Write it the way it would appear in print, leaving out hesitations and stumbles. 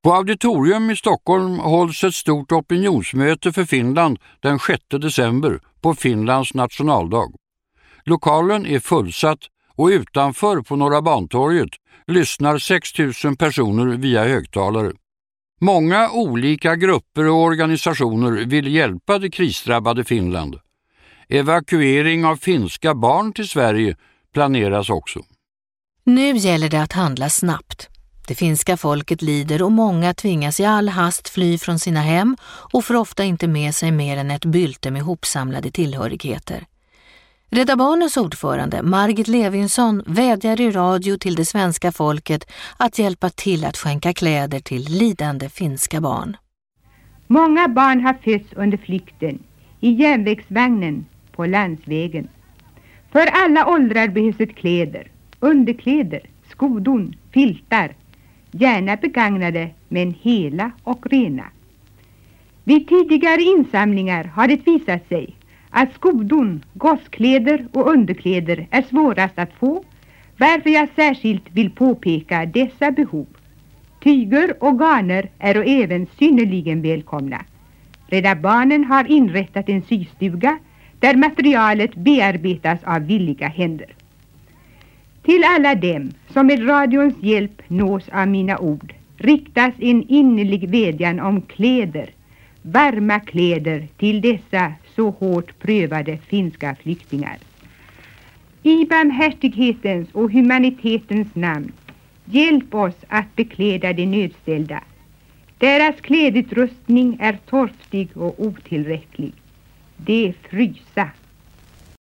På Auditorium i Stockholm hålls ett stort opinionsmöte för Finland den 6 december på Finlands nationaldag. Lokalen är fullsatt och utanför på Norra Bantorget lyssnar 6 000 personer via högtalare. Många olika grupper och organisationer vill hjälpa det krisdrabbade Finland. Evakuering av finska barn till Sverige planeras också. Nu gäller det att handla snabbt. Det finska folket lider och många tvingas i all hast fly från sina hem och får ofta inte med sig mer än ett bylte med hopsamlade tillhörigheter. Rädda Barnens ordförande Margit Levinson vädjar i radio till det svenska folket att hjälpa till att skänka kläder till lidande finska barn. Många barn har fötts under flykten, i järnvägsvagnen, på landsvägen. För alla åldrar behövs ett kläder, underkläder, skodon, filtar, gärna begagnade men hela och rena. Vid tidigare insamlingar har det visat sig att skodon, gosskläder och underkläder är svårast att få, varför jag särskilt vill påpeka dessa behov. Tyger och garner är och även synnerligen välkomna. Rädda Barnen har inrättat en systuga där materialet bearbetas av villiga händer. Till alla dem som med radions hjälp nås av mina ord riktas en innerlig vädjan om kläder, varma kläder till dessa så hårt prövade finska flyktingar. I barmhärtighetens och humanitetens namn, hjälp oss att bekläda de nödställda. Deras klädutrustning är torftig och otillräcklig. De frysa.